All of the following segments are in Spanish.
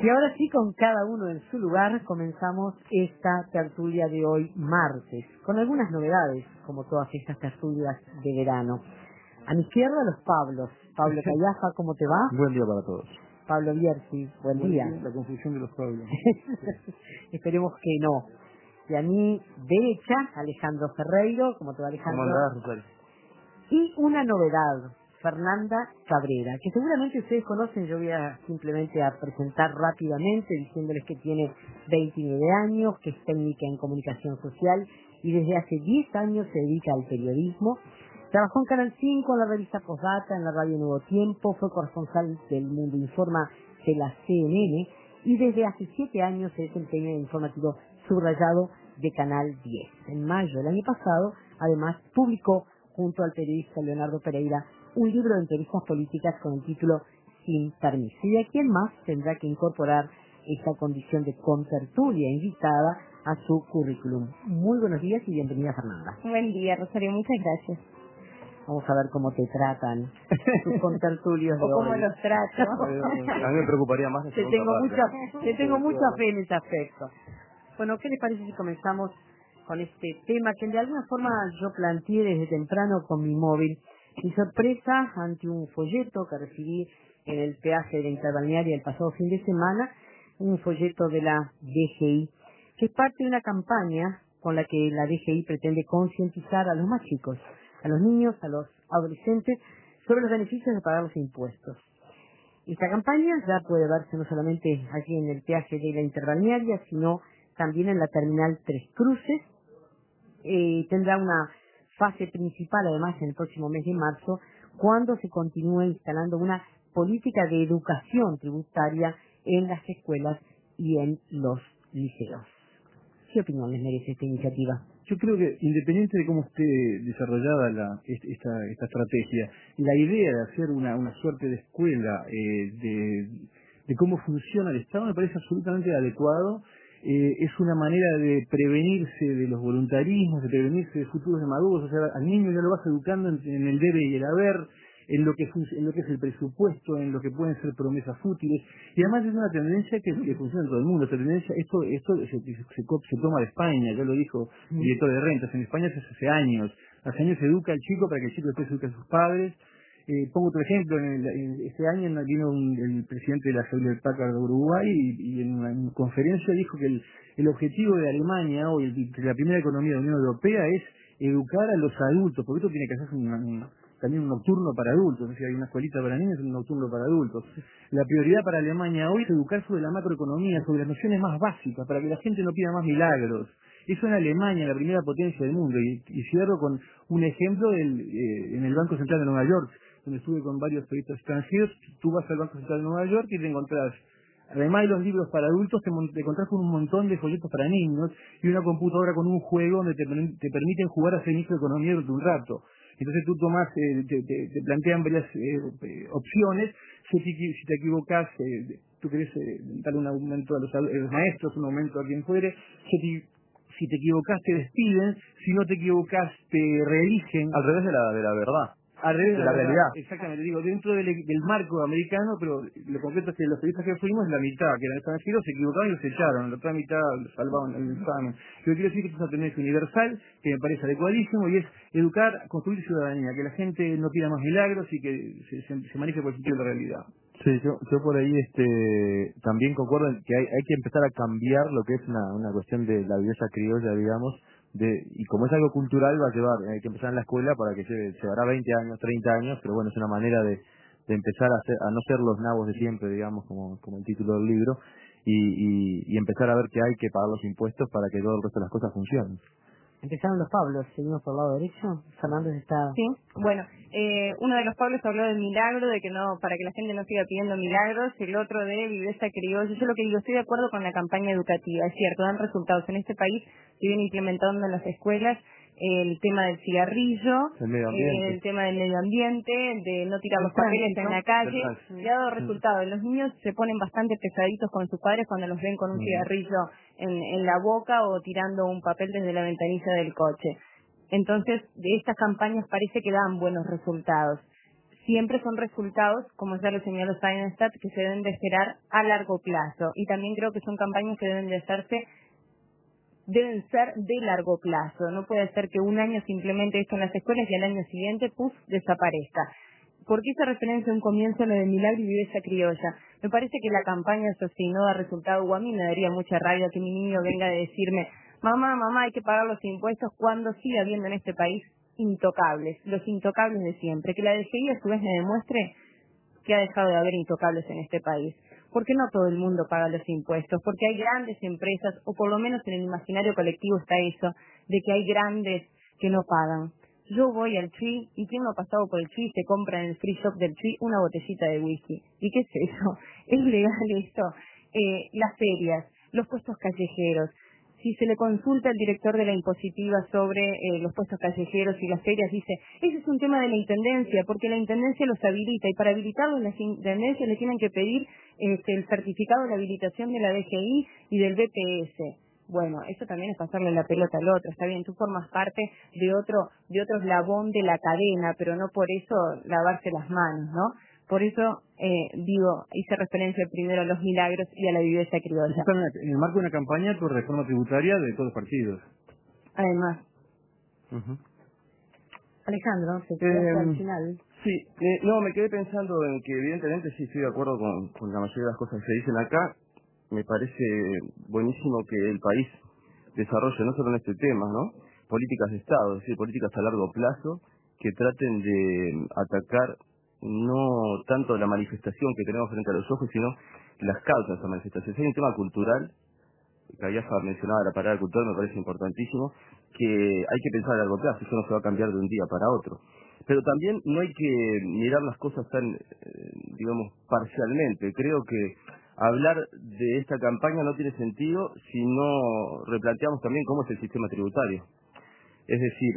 Y ahora sí, con cada uno en su lugar, comenzamos esta tertulia de hoy, martes, con algunas novedades, como todas estas tertulias de verano. A mi izquierda, los Pablos. Pablo Callafa, ¿cómo te va? Buen día para todos. Pablo Bierzi, buen día. La confusión de los Pablos. Esperemos que no. Y a mi derecha, Alejandro Ferreiro, ¿cómo te va, Alejandro? ¿Cómo andás, Rosario? Y una novedad, Fernanda Cabrera, que seguramente ustedes conocen. Yo voy simplemente a presentar rápidamente, diciéndoles que tiene 29 años, que es técnica en comunicación social y desde hace 10 años se dedica al periodismo. Trabajó en Canal 5, en la revista Postdata, en la radio Nuevo Tiempo, fue corresponsal del Mundo Informa de la CNN y desde hace 7 años se desempeña en el informativo subrayado de Canal 10. En mayo del año pasado, además, publicó junto al periodista Leonardo Pereira un libro de entrevistas políticas con el título Sin Permiso. Y a quién más tendrá que incorporar esta condición de contertulia invitada a su currículum. Muy buenos días y bienvenida, Fernanda. Buen día, Rosario, muchas gracias. Vamos a ver cómo te tratan tus contertulios de O cómo hoy. los trato. A mí me preocuparía más la Te segunda parte. tengo mucha fe en ese aspecto. Bueno, ¿qué les parece si comenzamos con este tema que de alguna forma yo planteé desde temprano con mi móvil? Mi sorpresa ante un folleto que recibí en el peaje de la Interbalnearia el pasado fin de semana, un folleto de la DGI, que es parte de una campaña con la que la DGI pretende concientizar a los más chicos, a los niños, a los adolescentes, sobre los beneficios de pagar los impuestos. Esta campaña ya puede verse no solamente aquí en el peaje de la Interbalnearia, sino también en la Terminal Tres Cruces. Tendrá una fase principal, además, en el próximo mes de marzo, cuando se continúe instalando una política de educación tributaria en las escuelas y en los liceos. ¿Qué opinión les merece esta iniciativa? Yo creo que, independiente de cómo esté desarrollada esta estrategia, la idea de hacer una suerte de escuela de cómo funciona el Estado me parece absolutamente adecuado. Es una manera de prevenirse de los voluntarismos, de prevenirse de futuros demagogus. O sea, al niño ya lo vas educando en el debe y el haber, en lo que es el presupuesto, en lo que pueden ser promesas fútiles, y además es una tendencia que funciona en todo el mundo. Esta tendencia, esto se toma de España, ya lo dijo el director de rentas. En España hace años se educa al chico para que el chico después eduque a sus padres. Pongo otro ejemplo. Este año vino el presidente de la Hewlett Packard de Uruguay y en una conferencia dijo que el objetivo de Alemania hoy, de la primera economía de la Unión Europea, es educar a los adultos, porque esto tiene que hacerse también un nocturno para adultos. Es decir, hay una escuelita para niños y un nocturno para adultos. La prioridad para Alemania hoy es educar sobre la macroeconomía, sobre las nociones más básicas, para que la gente no pida más milagros. Eso en Alemania, la primera potencia del mundo. Y cierro con un ejemplo en el Banco Central de Nueva York, donde estuve con varios periodistas extranjeros. Tú vas al Banco Central de Nueva York y te encontrás, además de los libros para adultos, te encontrás con un montón de folletos para niños y una computadora con un juego donde te permiten jugar a ser ministro de Economía durante un rato. Entonces tú tomás, te plantean varias opciones. Si te equivocás, tú querés dar un aumento a los maestros, un aumento a quien fuere. Si te equivocás, te despiden. Si no te equivocás, te reeligen. Al revés de la verdad. Al revés de la realidad. Exactamente, digo, dentro del marco americano, pero lo concreto es que los periodistas que fuimos, la mitad, que eran extranjeros, se equivocaban y los echaron, la otra mitad salvaban el examen. Yo quiero decir que esto es una tendencia universal, que me parece adecuadísimo, y es educar, construir ciudadanía, que la gente no pida más milagros y que se maneje por el sentido de la realidad. Sí, yo por ahí también concuerdo en que hay que empezar a cambiar lo que es una cuestión de la viveza criolla, digamos, y como es algo cultural hay que empezar en la escuela para que llevará 20 años, 30 años, pero bueno, es una manera de empezar a no ser los nabos de siempre, digamos, como el título del libro, y empezar a ver que hay que pagar los impuestos para que todo el resto de las cosas funcionen. Empezaron los Pablos, seguimos por el lado derecho. Fernández está... Sí, bueno, uno de los Pablos habló del milagro, de que no, para que la gente no siga pidiendo milagros, el otro de viveza criolla. Yo lo que digo, estoy de acuerdo con la campaña educativa, es cierto, dan resultados. En este país se viene implementando en las escuelas el tema del cigarrillo, el tema del medio ambiente, de no tirar los papeles en la calle, y ha dado resultados. Los niños se ponen bastante pesaditos con sus padres cuando los ven con un cigarrillo en la boca o tirando un papel desde la ventanilla del coche. Entonces, de estas campañas parece que dan buenos resultados. siempre son resultados, como ya lo señaló Seidenstadt, que se deben de esperar a largo plazo. Y también creo que son campañas que deben ser de largo plazo. No puede ser que un año se implemente esto en las escuelas y al año siguiente, desaparezca. ¿Por qué esa referencia a un comienzo a lo de Milagro y Viveza Criolla? Me parece que la campaña, eso sí, no da resultado, o a mí me daría mucha rabia que mi niño venga a decirme, mamá, hay que pagar los impuestos, cuando sigue habiendo en este país intocables, los intocables de siempre. Que la DGI a su vez me demuestre que ha dejado de haber intocables en este país. Porque no todo el mundo paga los impuestos, porque hay grandes empresas, o por lo menos en el imaginario colectivo está eso, de que hay grandes que no pagan. Yo voy al Tree, y quien no ha pasado por el Tree se compra en el free shop del Tree una botellita de whisky. ¿Y qué es eso? ¿Es legal esto? Las ferias, los puestos callejeros. Si se le consulta al director de la impositiva sobre los puestos callejeros y las ferias, dice, ese es un tema de la Intendencia, porque la Intendencia los habilita, y para habilitarlos las Intendencias le tienen que pedir el certificado de la habilitación de la DGI y del BPS. Bueno, eso también es pasarle la pelota al otro, está bien, tú formas parte de otro eslabón de la cadena, pero no por eso lavarse las manos, ¿no? Por eso, hice referencia primero a los milagros y a la viveza criolla. Está en el marco de una campaña por reforma tributaria de todos los partidos. Además. Alejandro, se quedó al final. Sí, no, me quedé pensando en que evidentemente sí estoy de acuerdo con la mayoría de las cosas que se dicen acá. Me parece buenísimo que el país desarrolle no solo en este tema, ¿no? Políticas de Estado, es decir, políticas a largo plazo que traten de atacar no tanto la manifestación que tenemos frente a los ojos, sino las causas de esa manifestación. Hay un tema cultural, que había mencionado la palabra cultural, me parece importantísimo, que hay que pensar a largo plazo, eso no se va a cambiar de un día para otro. Pero también no hay que mirar las cosas tan, digamos, parcialmente. Creo que hablar de esta campaña no tiene sentido si no replanteamos también cómo es el sistema tributario. Es decir,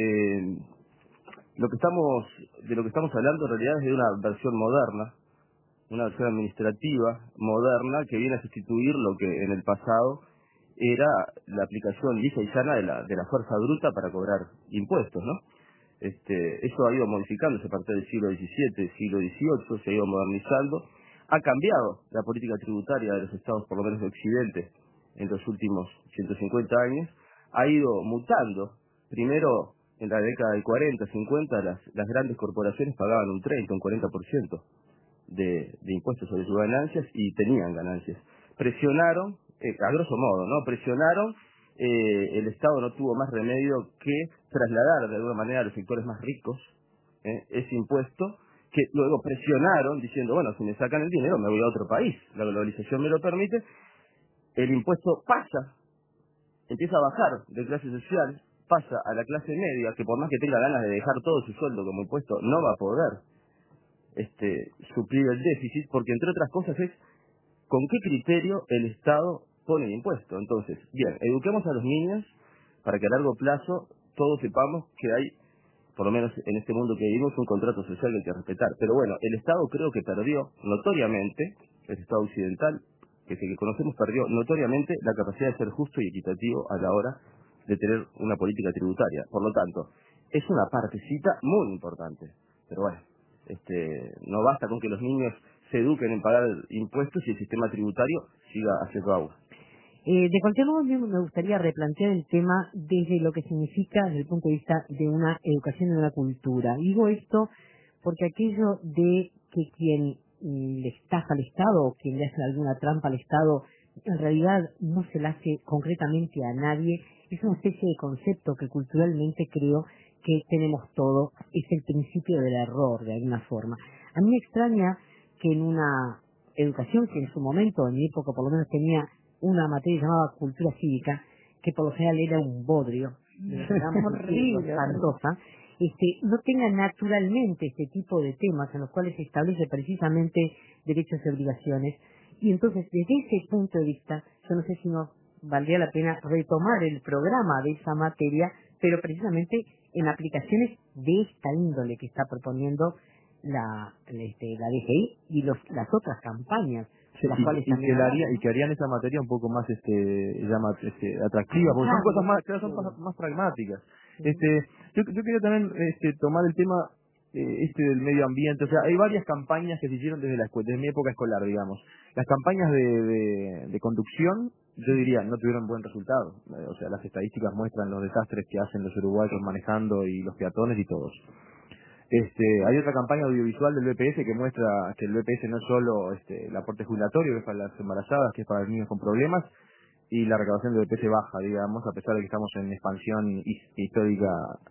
de lo que estamos hablando en realidad es de una versión moderna, una versión administrativa moderna que viene a sustituir lo que en el pasado era la aplicación lisa y llana de la fuerza bruta para cobrar impuestos, ¿no? Eso ha ido modificándose a partir del siglo XVII, siglo XVIII, se ha ido modernizando, ha cambiado la política tributaria de los estados, por lo menos de Occidente, en los últimos 150 años, ha ido mutando. Primero, en la década del 40, 50, las grandes corporaciones pagaban un 30, un 40% de impuestos sobre sus ganancias y tenían ganancias. Presionaron, a grosso modo, ¿no? Presionaron, el Estado no tuvo más remedio que trasladar de alguna manera a los sectores más ricos ese impuesto, que luego presionaron diciendo, bueno, si me sacan el dinero me voy a otro país, la globalización me lo permite, el impuesto empieza a bajar de clase social, pasa a la clase media, que por más que tenga ganas de dejar todo su sueldo como impuesto, no va a poder suplir el déficit, porque entre otras cosas es con qué criterio el Estado pone el impuesto. Entonces, bien, eduquemos a los niños para que a largo plazo todos sepamos que hay, por lo menos en este mundo que vivimos, un contrato social que hay que respetar. Pero bueno, el Estado creo que perdió notoriamente, el Estado occidental, que es el que conocemos, perdió notoriamente la capacidad de ser justo y equitativo a la hora de tener una política tributaria. Por lo tanto, es una partecita muy importante. Pero bueno, no basta con que los niños se eduquen en pagar impuestos y el sistema tributario siga haciendo agua. De cualquier modo, me gustaría replantear el tema desde lo que significa desde el punto de vista de una educación y de una cultura. Digo esto porque aquello de que quien le estafa al Estado o quien le hace alguna trampa al Estado en realidad no se la hace concretamente a nadie, es una especie de concepto que culturalmente creo que tenemos todo, es el principio del error de alguna forma. A mí me extraña que en una educación que en su momento, en mi época por lo menos tenía una materia llamada cultura cívica, que por lo general era un bodrio, horrible, espantosa, no tenga naturalmente este tipo de temas en los cuales se establece precisamente derechos y obligaciones. Y entonces, desde ese punto de vista, yo no sé si nos valdría la pena retomar el programa de esa materia, pero precisamente en aplicaciones de esta índole que está proponiendo la DGI y las otras campañas. Sí, las cuales y que harían esa materia un poco más atractiva, porque son cosas más, más pragmáticas. Yo quería también tomar el tema del medio ambiente. O sea, hay varias campañas que se hicieron desde mi época escolar, digamos. Las campañas de conducción, yo diría, no tuvieron buen resultado. O sea, las estadísticas muestran los desastres que hacen los uruguayos manejando y los peatones y todos. Hay otra campaña audiovisual del BPS que muestra que el BPS no es solo el aporte jubilatorio, que es para las embarazadas, que es para los niños con problemas, y la recaudación del BPS baja, digamos, a pesar de que estamos en expansión histórica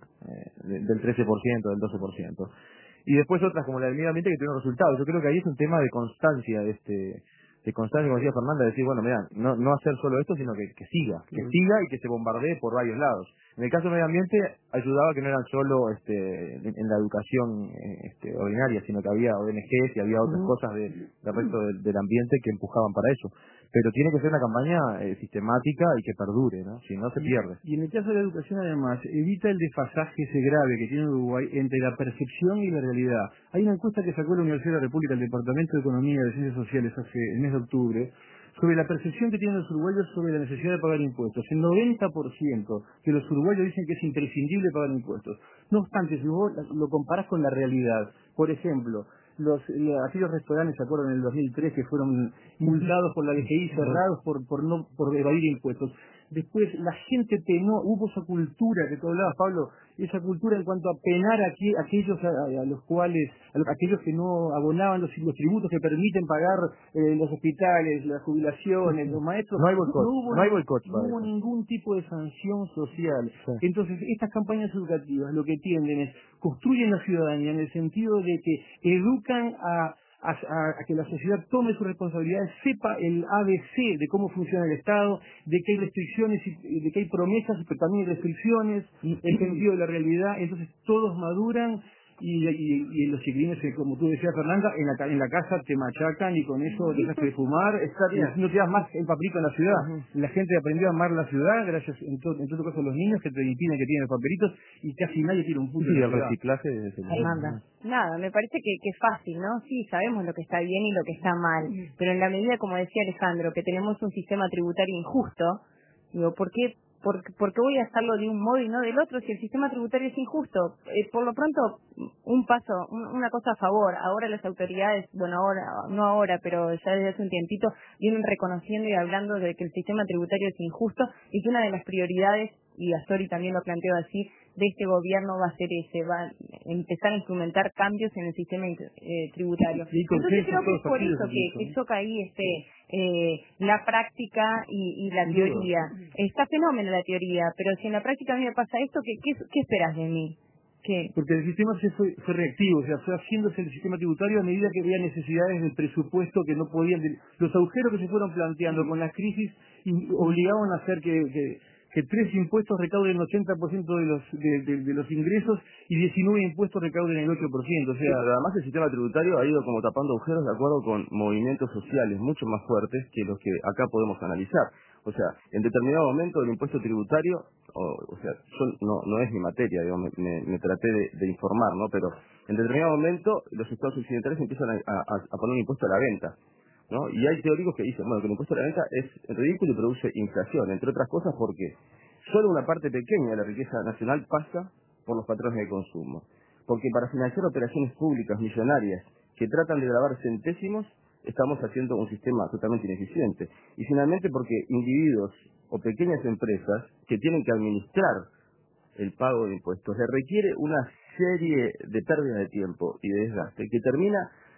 del 13%, del 12%. Y después otras como la del medio ambiente que tuvieron resultados. Yo creo que ahí es un tema de constancia, de constancia, como decía Fernanda, de decir, bueno, mira, no hacer solo esto, sino que siga y que se bombardee por varios lados. En el caso del medio ambiente ayudaba que no eran solo en la educación ordinaria, sino que había ONGs y había otras cosas del resto del ambiente que empujaban para eso. Pero tiene que ser una campaña sistemática y que perdure, ¿no? Si no, se pierde. Y en el caso de la educación, además, evita el desfasaje ese grave que tiene Uruguay entre la percepción y la realidad. Hay una encuesta que sacó la Universidad de la República, el Departamento de Economía y de Ciencias Sociales, hace el mes de octubre, sobre la percepción que tienen los uruguayos sobre la necesidad de pagar impuestos. El 90% que los uruguayos dicen que es imprescindible pagar impuestos. No obstante, si vos lo comparás con la realidad, por ejemplo, aquellos restaurantes, ¿se acuerdan? En el 2003 que fueron multados por la DGI, cerrados por evadir impuestos. Después la gente penó, hubo esa cultura que tú hablabas, Pablo, esa cultura en cuanto a penar a aquellos a los cuales, aquellos que no abonaban los tributos que permiten pagar los hospitales, las jubilaciones, los maestros. No hay boicot. No hubo ningún tipo de sanción social. Sí. Entonces, estas campañas educativas lo que tienden es construyen la ciudadanía en el sentido de que educan a que la sociedad tome sus responsabilidades, sepa el ABC de cómo funciona el Estado, de que hay restricciones, de que hay promesas, pero también hay restricciones, el sentido de la realidad. Entonces todos maduran y los chiquilines, como tú decías, Fernanda, en la casa te machacan y con eso dejaste de fumar, no te das más el papelito en la ciudad. La gente aprendió a amar la ciudad gracias, en todo caso, a los niños que te impiden que tienen papelitos y casi nadie tiene un punto de el reciclaje de Fernanda. Nada, me parece que es fácil, ¿no? Sí, sabemos lo que está bien y lo que está mal, pero en la medida, como decía Alejandro, que tenemos un sistema tributario injusto, digo, ¿por qué voy a hacerlo de un modo y no del otro si el sistema tributario es injusto? Por lo pronto, una cosa a favor. Ahora las autoridades, bueno, no ahora, pero ya desde hace un tiempito, vienen reconociendo y hablando de que el sistema tributario es injusto y que una de las prioridades, y Astori también lo planteó así, de este gobierno va a ser va a empezar a implementar cambios en el sistema tributario. Entonces creo que es por eso que choca ahí la práctica y la teoría. Está fenómeno la teoría, pero si en la práctica a mí me pasa esto, ¿qué esperas de mí? ¿Qué? Porque el sistema fue reactivo, o sea, fue haciéndose el sistema tributario a medida que había necesidades del presupuesto que no podían, los agujeros que se fueron planteando con las crisis obligaban a hacer que 3 impuestos recauden el 80% de los ingresos y 19 impuestos recauden el 8%. O sea, sí, pero además el sistema tributario ha ido como tapando agujeros de acuerdo con movimientos sociales mucho más fuertes que los que acá podemos analizar. O sea, en determinado momento el impuesto tributario, o sea, no es mi materia, digo, me traté de informar, ¿no? Pero en determinado momento los estados occidentales empiezan a poner un impuesto a la venta, ¿no? Y hay teóricos que dicen, bueno, que el impuesto a la venta es ridículo y produce inflación, entre otras cosas porque solo una parte pequeña de la riqueza nacional pasa por los patrones de consumo. Porque para financiar operaciones públicas millonarias que tratan de grabar centésimos, estamos haciendo un sistema totalmente ineficiente. Y finalmente porque individuos o pequeñas empresas que tienen que administrar el pago de impuestos le requiere una serie de pérdidas de tiempo y de desgaste que termina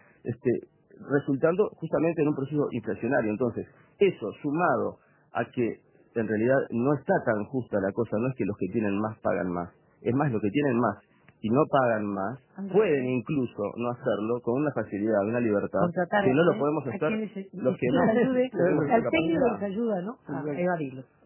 resultando justamente en un proceso inflacionario. Entonces, eso sumado a que en realidad no está tan justa la cosa, no es que los que tienen más pagan más, es más, los que tienen más y no pagan más, pueden incluso no hacerlo con una facilidad, una libertad, que no lo podemos hacer los que no. Al técnico les ayuda, ¿no? A evadirlo.